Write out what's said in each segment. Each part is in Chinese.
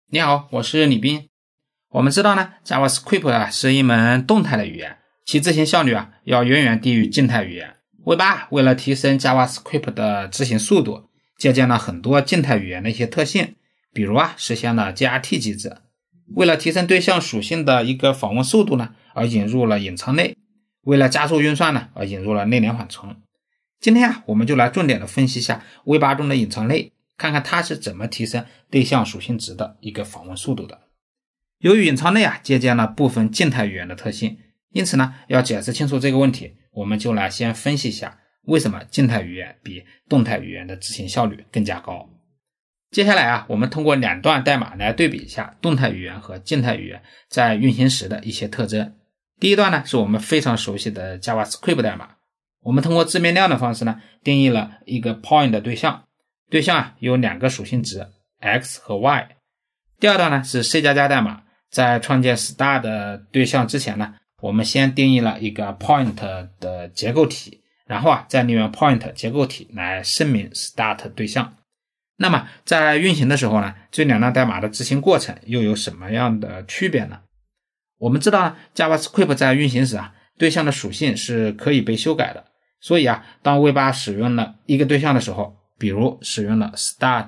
你好，我是李斌。我们知道呢 JavaScript 是一门动态的语言，其执行效率要远远低于静态语言。V8 为了提升 JavaScript 的执行速度，借鉴了很多静态语言的一些特性，比如实现了 JRT 机制。为了提升对象属性的一个访问速度呢，而引入了隐藏类。为了加速运算呢，而引入了内联缓存。今天我们就来重点的分析一下 V8 中的隐藏类，看看它是怎么提升对象属性值的一个访问速度的。由于隐藏类借鉴了部分静态语言的特性，因此呢，要解释清楚这个问题，我们就来先分析一下为什么静态语言比动态语言的执行效率更加高。接下来我们通过两段代码来对比一下动态语言和静态语言在运行时的一些特征。第一段呢，是我们非常熟悉的 JavaScript 代码，我们通过字面量的方式呢，定义了一个 point 的对象，对象有两个属性值 x 和 y。 第二段呢是 C++ 代码，在创建 start 的对象之前呢，我们先定义了一个 point 的结构体，然后再利用 point 结构体来声明 start 对象。那么在运行的时候呢，这两段代码的执行过程又有什么样的区别呢？我们知道 JavaScript 在运行时对象的属性是可以被修改的，所以当 V8 使用了一个对象的时候，比如使用了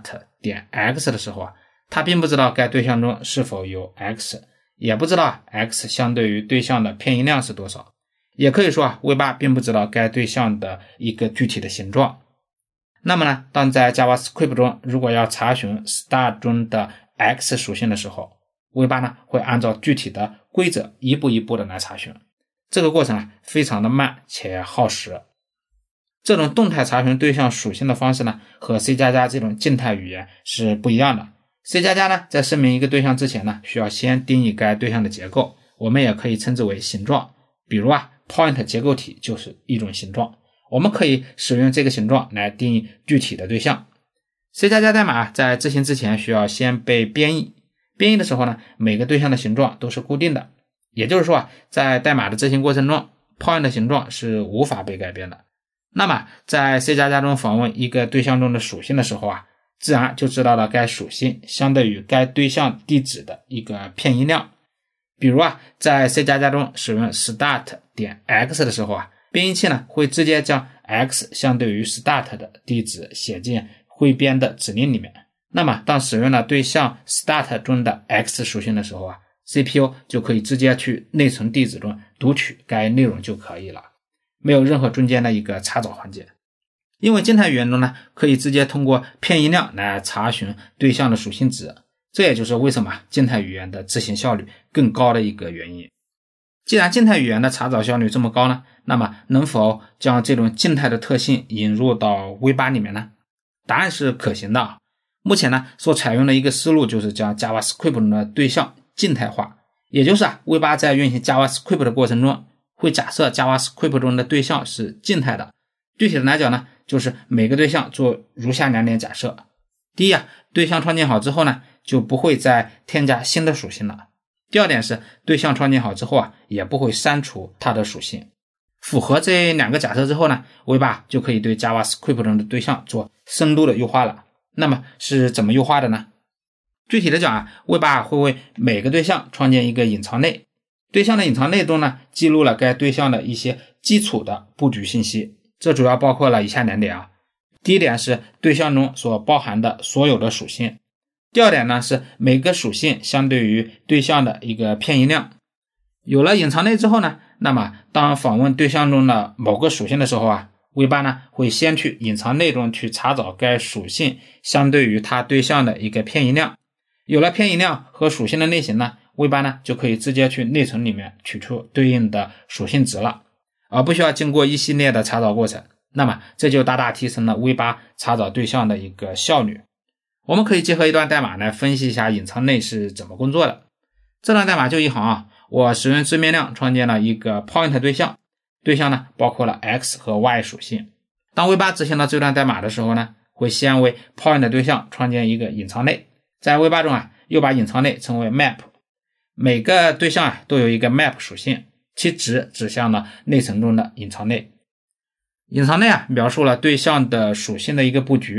start.x 的时候它并不知道该对象中是否有 x， 也不知道 x 相对于对象的偏移量是多少，也可以说V8 并不知道该对象的一个具体的形状。那么呢，当在 JavaScript 中如果要查询 start 中的 x 属性的时候， V8 呢会按照具体的规则一步一步的来查询，这个过程非常的慢且耗时。这种动态查询对象属性的方式呢，和 C++ 这种静态语言是不一样的。C++ 呢，在声明一个对象之前呢，需要先定义该对象的结构，我们也可以称之为形状。比如point 结构体就是一种形状，我们可以使用这个形状来定义具体的对象。C++ 代码在执行之前需要先被编译，编译的时候呢，每个对象的形状都是固定的，也就是说在代码的执行过程中 point 的形状是无法被改变的。那么在 C++ 中访问一个对象中的属性的时候自然就知道了该属性相对于该对象地址的一个偏移量。比如在 C++ 中使用 start.x 的时候编译器呢会直接将 x 相对于 start 的地址写进汇编的指令里面。那么当使用了对象 start 中的 x 属性的时候CPU 就可以直接去内存地址中读取该内容就可以了，没有任何中间的一个查找环节。因为静态语言中呢，可以直接通过偏移量来查询对象的属性值，这也就是为什么静态语言的执行效率更高的一个原因。既然静态语言的查找效率这么高呢，那么能否将这种静态的特性引入到 V8 里面呢？答案是可行的。目前呢，所采用的一个思路就是将 JavaScript 中的对象静态化，也就是V8 在运行 JavaScript 的过程中会假设 JavaScript 中的对象是静态的。具体的来讲呢，就是每个对象做如下两点假设。第一对象创建好之后呢，就不会再添加新的属性了。第二点是对象创建好之后也不会删除它的属性。符合这两个假设之后呢， V8 就可以对 JavaScript 中的对象做深度的优化了。那么是怎么优化的呢？具体的讲V8 会为每个对象创建一个隐藏类，对象的隐藏类中呢，记录了该对象的一些基础的布局信息，这主要包括了以下两点第一点是对象中所包含的所有的属性，第二点呢是每个属性相对于对象的一个偏移量。有了隐藏类之后呢，那么当访问对象中的某个属性的时候V8 呢会先去隐藏类中去查找该属性相对于它对象的一个偏移量。有了偏移量和属性的类型呢， V8 呢就可以直接去内存里面取出对应的属性值了，而不需要经过一系列的查找过程。那么这就大大提升了 V8 查找对象的一个效率。我们可以结合一段代码来分析一下隐藏类是怎么工作的。这段代码就一行我使用字面量创建了一个 point 对象，对象呢包括了 x 和 y 属性。当 V8 执行到这段代码的时候呢，会先为 point 对象创建一个隐藏类，在 V8 中又把隐藏类称为 map。 每个对象都有一个 map 属性，其值指向了内存中的隐藏类。隐藏类描述了对象的属性的一个布局，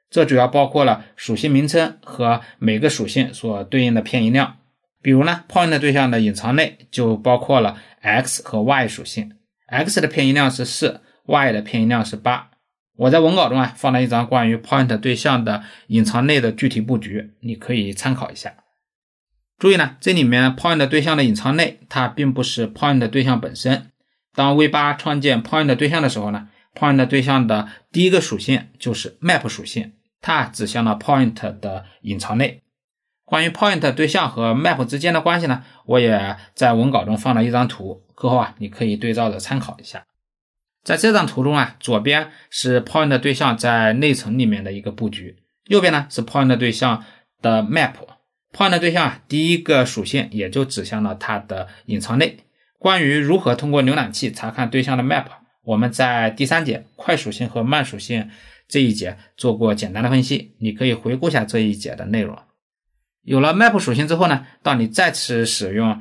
这主要包括了属性名称和每个属性所对应的偏移量。比如呢 point 对象的隐藏内就包括了 x 和 y 属性， x 的偏移量是4， y 的偏移量是8。我在文稿中放了一张关于 point 对象的隐藏内的具体布局，你可以参考一下。注意呢，这里面 point 对象的隐藏内它并不是 point 对象本身。当 V8 创建 point 对象的时候呢， point 对象的第一个属性就是 map 属性，它指向了 point 的隐藏内。关于 point 对象和 map 之间的关系呢，我也在文稿中放了一张图，课后你可以对照着参考一下。在这张图中左边是 point 对象在内层里面的一个布局，右边呢是 point 对象的 map。point 对象第一个属性也就指向了它的隐藏内。关于如何通过浏览器查看对象的 map， 我们在第3节快属性和慢属性这一节做过简单的分析，你可以回顾一下这一节的内容。有了 map 属性之后呢，当你再次使用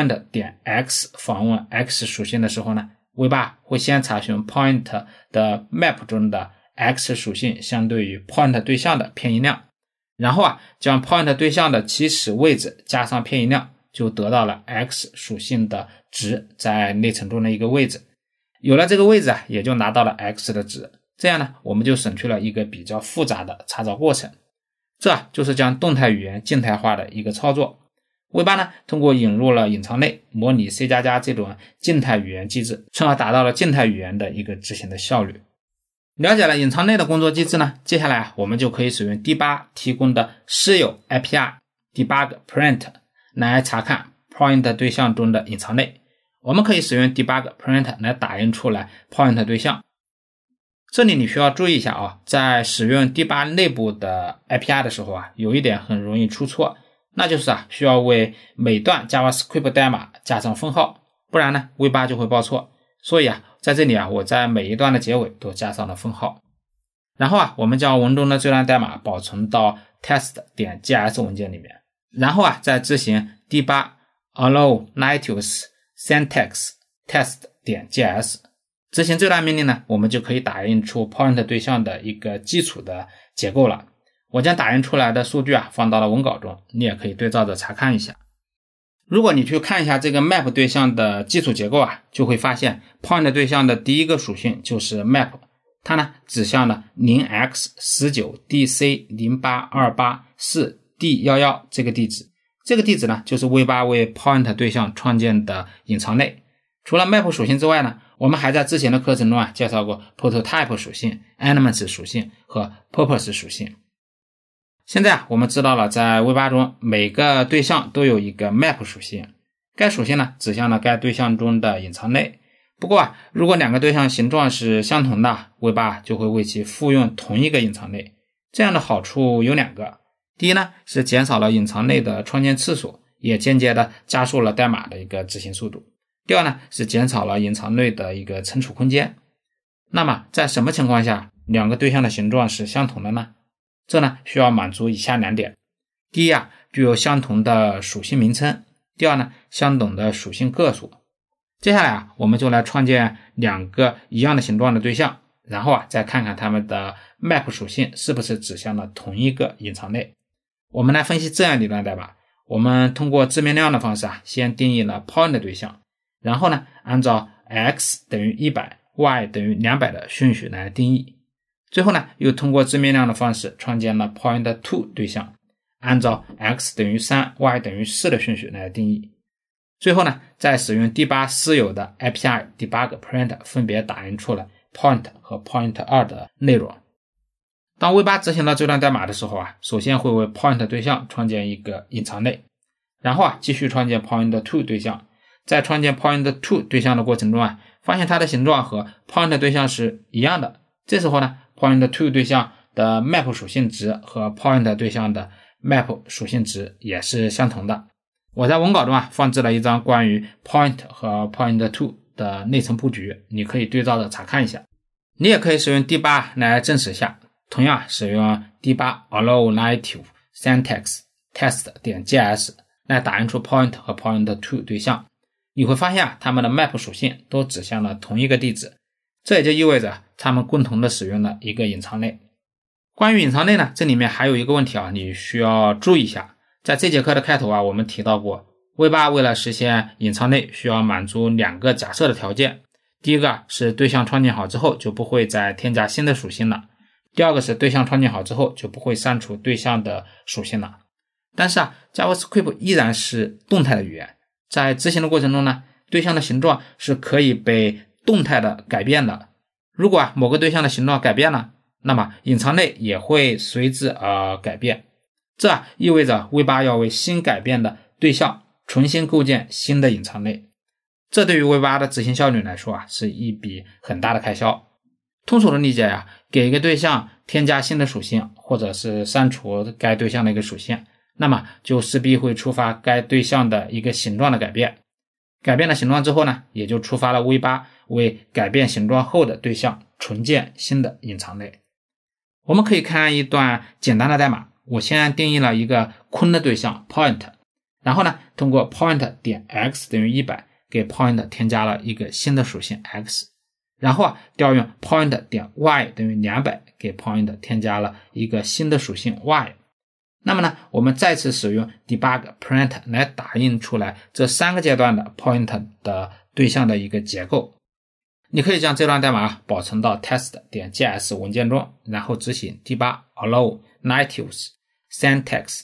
point.x 访问 x 属性的时候呢， V8 会先查询 point 的 map 中的 x 属性相对于 point 对象的偏移量，然后将 point 对象的起始位置加上偏移量，就得到了 x 属性的值在内层中的一个位置。有了这个位置也就拿到了 x 的值，这样呢，我们就省去了一个比较复杂的查找过程。这就是将动态语言静态化的一个操作。V8 呢，通过引入了隐藏内，模拟 C++ 这种静态语言机制，从而达到了静态语言的一个执行的效率。了解了隐藏内的工作机制呢，接下来我们就可以使用 D8 提供的私有 API debug print 来查看 point 对象中的隐藏内。我们可以使用 debug print 来打印出来 point 对象。这里你需要注意一下在使用 D8 内部的 API 的时候有一点很容易出错，那就是需要为每段 JavaScript 代码加上分号，不然呢 V8 就会报错。所以在这里我在每一段的结尾都加上了分号。然后我们将文中的这段代码保存到 test.js 文件里面，然后再执行 D8 allow natives syntax test.js。执行这段命令呢，我们就可以打印出 point 对象的一个基础的结构了。我将打印出来的数据放到了文稿中，你也可以对照着查看一下。如果你去看一下这个 map 对象的基础结构就会发现 point 对象的第一个属性就是 map， 它呢指向了 0x19dc08284d11 这个地址。这个地址呢就是 V8 为 point 对象创建的隐藏内。除了 map 属性之外呢，我们还在之前的课程中介绍过 prototype 属性、elements 属性和 purpose 属性。现在我们知道了在 V8 中每个对象都有一个 map 属性，该属性呢指向了该对象中的隐藏内。不过如果两个对象形状是相同的， V8 就会为其复用同一个隐藏内。这样的好处有2个，第一呢是减少了隐藏内的创建次数，也间接的加速了代码的一个执行速度。第二呢是减少了隐藏内的一个存储空间。那么在什么情况下两个对象的形状是相同的呢？这呢需要满足以下2点。第一具有相同的属性名称，第二呢相等的属性个数。接下来我们就来创建2个一样的形状的对象，然后再看看它们的 map 属性是不是指向了同一个隐藏内。我们来分析这样一段代码。我们通过字面量的方式先定义了 point 对象，然后呢按照 x 等于100 y 等于200的顺序来定义，最后呢又通过字面量的方式创建了 point to 对象，按照 x 等于3 y 等于4的顺序来定义，最后呢再使用 D8 私有的 API debug print 分别打印出了 point 和 point2 的内容。当 V8 执行到这段代码的时候首先会为 point 对象创建一个隐藏内，然后继续创建 point to 对象。在创建 point to 对象的过程中发现它的形状和 point 对象是一样的，这时候呢 point to 对象的 map 属性值和 point 对象的 map 属性值也是相同的。我在文稿中放置了一张关于 point 和 point to 的内层布局，你可以对照着查看一下。你也可以使用 D8 来证实一下，同样使用 D8 allow native syntax test.js 来打印出 point 和 point to 对象，你会发现它们的 map 属性都指向了同一个地址，这也就意味着它们共同的使用了一个隐藏内。 关于隐藏类呢，这里面还有一个问题啊，你需要注意一下。在这节课的开头啊，我们提到过 V8 为了实现隐藏类需要满足2个假设的条件。第一个是对象创建好之后就不会再添加新的属性了。第二个是对象创建好之后就不会删除对象的属性了。但是啊 JavaScript 依然是动态的语言，在执行的过程中呢，对象的形状是可以被动态的改变的。如果某个对象的形状改变了，那么隐藏类也会随之而改变。这意味着 V8 要为新改变的对象重新构建新的隐藏类。这对于 V8 的执行效率来说啊，是一笔很大的开销。通俗的理解啊，给一个对象添加新的属性，或者是删除该对象的一个属性，那么就势必会触发该对象的一个形状的改变。改变了形状之后呢，也就触发了 V8 为改变形状后的对象重建新的隐藏类。我们可以看一段简单的代码，我先定义了一个空的对象 point， 然后呢，通过 point 点 x 等于100给 point 添加了一个新的属性 x， 然后调用 point 点 y 等于200给 point 添加了一个新的属性 y。 那么呢，我们再次使用 debug print 来打印出来这3个阶段的 point 的对象的一个结构。你可以将这段代码保存到 test.js 文件中，然后执行 debug allow natives syntax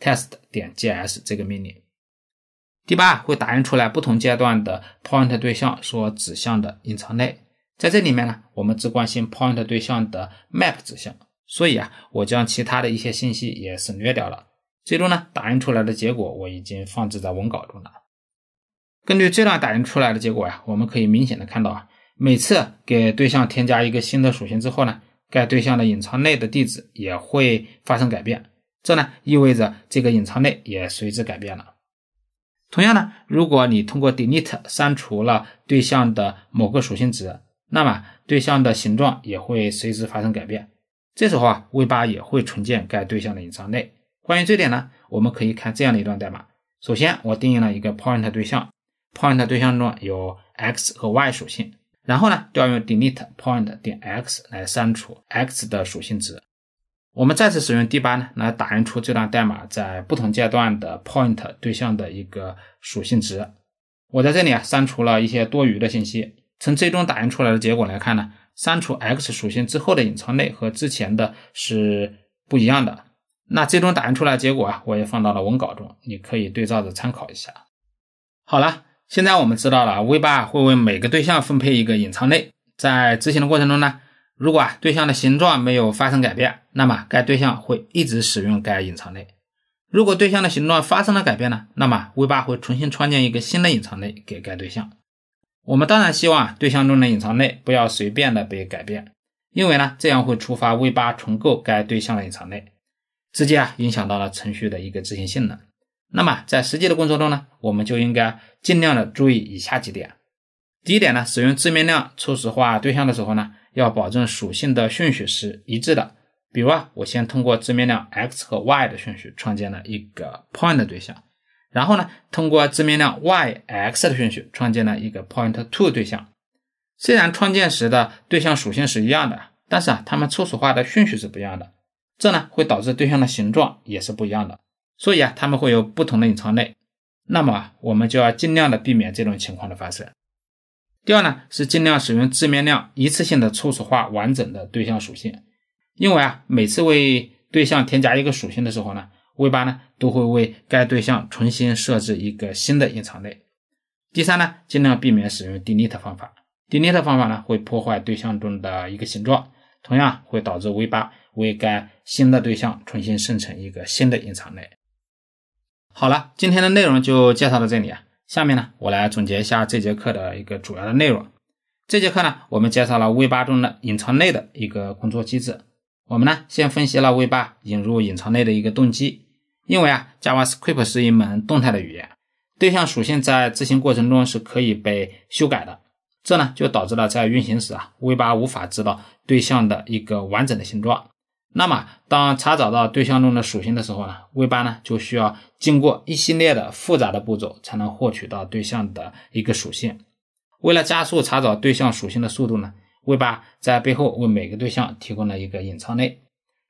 test.js 这个命令。debug 会打印出来不同阶段的 point 对象所指向的隐藏类。在这里面呢，我们只关心 point 对象的 map 指向，所以啊，我将其他的一些信息也省略掉了。最终呢，打印出来的结果我已经放置在文稿中了。根据这段打印出来的结果呀，我们可以明显的看到啊，每次给对象添加一个新的属性之后呢，该对象的隐藏类的地址也会发生改变。这呢，意味着这个隐藏类也随之改变了。同样呢，如果你通过 delete 删除了对象的某个属性值，那么对象的形状也会随之发生改变。这时候啊 V8 也会重建该对象的隐藏类。关于这点呢，我们可以看这样的一段代码。首先我定义了一个 point 对象， point 对象中有 x 和 y 属性，然后呢，调用 delete point 点 x 来删除 x 的属性值。我们再次使用 debug 呢，来打印出这段代码在不同阶段的 point 对象的一个属性值。我在这里删除了一些多余的信息。从最终打印出来的结果来看呢，删除 x 属性之后的隐藏类和之前的是不一样的。那最终打印出来的结果啊，我也放到了文稿中，你可以对照着参考一下。好了，现在我们知道了 V8 会为每个对象分配一个隐藏类。在执行的过程中呢，如果对象的形状没有发生改变，那么该对象会一直使用该隐藏类。如果对象的形状发生了改变呢，那么 V8 会重新创建一个新的隐藏类给该对象。我们当然希望对象中的隐藏类不要随便的被改变，因为呢，这样会触发 V8 重构该对象的隐藏类，直接影响到了程序的一个执行性能。那么在实际的工作中呢，我们就应该尽量的注意以下几点。第一点呢，使用字面量初始化对象的时候呢，要保证属性的顺序是一致的。比如我先通过字面量 x 和 y 的顺序创建了一个 point 对象，然后呢，通过字面量 y、x 的顺序创建了一个 point2 对象。虽然创建时的对象属性是一样的，但是它们初始化的顺序是不一样的，这呢会导致对象的形状也是不一样的，所以它们会有不同的隐藏类。那么我们就要尽量的避免这种情况的发生。第二呢，是尽量使用字面量一次性的初始化完整的对象属性。因为每次为对象添加一个属性的时候呢， V8 呢都会为该对象重新设置一个新的隐藏类。第三呢，尽量避免使用 delete 方法。delete 方法呢会破坏对象中的一个形状，同样会导致 V8 为该新的对象重新生成一个新的隐藏类。好了，今天的内容就介绍到这里下面呢，我来总结一下这节课的一个主要的内容。这节课呢，我们介绍了 V8 中的隐藏类的一个工作机制。我们呢，先分析了 V8 引入隐藏类的一个动机。因为JavaScript 是一门动态的语言，对象属性在执行过程中是可以被修改的。这呢，就导致了在运行时V8 无法知道对象的一个完整的形状。那么当查找到对象中的属性的时候呢， V8 呢就需要经过一系列的复杂的步骤才能获取到对象的一个属性。为了加速查找对象属性的速度呢， V8 在背后为每个对象提供了一个隐藏类。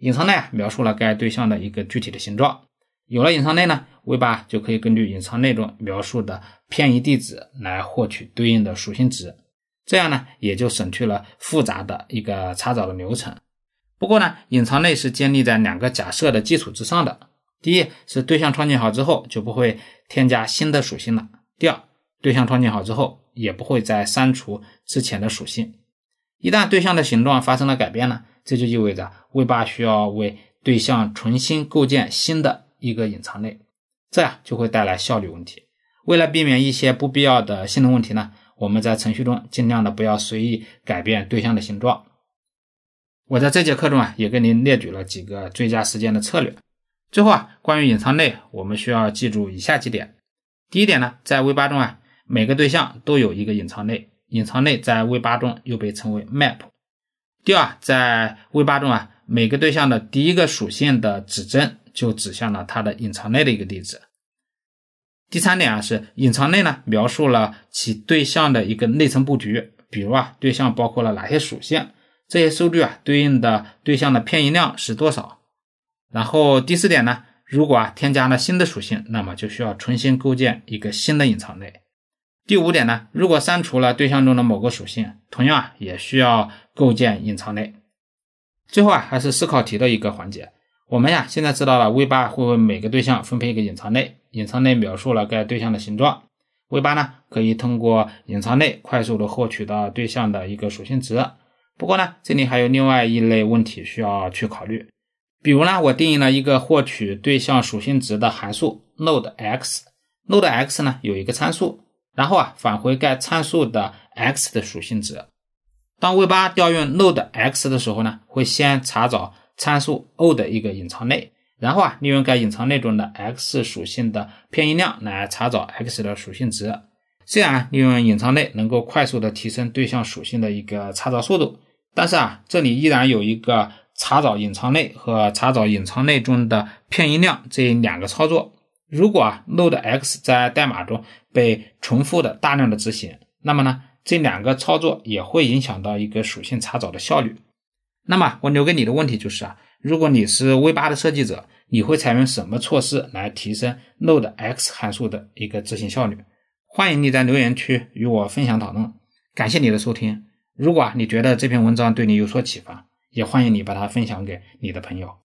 隐藏内描述了该对象的一个具体的形状。有了隐藏内呢，V8就可以根据隐藏内中描述的偏移地址来获取对应的属性值，这样呢也就省去了复杂的一个查找的流程。不过呢，隐藏内是建立在2个假设的基础之上的。第一是对象创建好之后就不会添加新的属性了。第二，对象创建好之后也不会再删除之前的属性。一旦对象的形状发生了改变呢，这就意味着 V8 需要为对象重新构建新的一个隐藏内，这就会带来效率问题。为了避免一些不必要的性能问题呢，我们在程序中尽量的不要随意改变对象的形状。我在这节课中也给您列举了几个最佳实践的策略。最后关于隐藏内，我们需要记住以下几点。第一点呢，在 V8 中每个对象都有一个隐藏内，隐藏内在 V8 中又被称为 map。第二，在 V8 中每个对象的第一个属性的指针就指向了它的隐藏内的一个地址。第三点是隐藏内呢描述了其对象的一个内层布局，比如对象包括了哪些属性，这些数据对应的对象的偏移量是多少。然后第四点呢，如果添加了新的属性，那么就需要重新构建一个新的隐藏内。第五点呢，如果删除了对象中的某个属性，同样也需要构建隐藏内。最后还是思考题的一个环节。我们现在知道了 V8 会为每个对象分配一个隐藏内，隐藏内描述了该对象的形状。V8 呢可以通过隐藏内快速的获取到对象的一个属性值。不过呢，这里还有另外一类问题需要去考虑。比如呢，我定义了一个获取对象属性值的函数 loadx。loadx 呢有一个参数，然后返回该参数的 x 的属性值。当 V8 调用 loadx 的时候呢，会先查找参数 o 的一个隐藏内，然后利用该隐藏内中的 x 属性的偏移量来查找 x 的属性值。虽然利用隐藏内能够快速的提升对象属性的一个查找速度，但是这里依然有一个查找隐藏内和查找隐藏内中的偏移量这2个操作。如果loadx 在代码中被重复的大量的执行，那么呢这2个操作也会影响到一个属性查找的效率。那么我留给你的问题就是如果你是 V8 的设计者，你会采用什么措施来提升 loadx 函数的一个执行效率？欢迎你在留言区与我分享讨论。感谢你的收听。如果你觉得这篇文章对你有所启发，也欢迎你把它分享给你的朋友。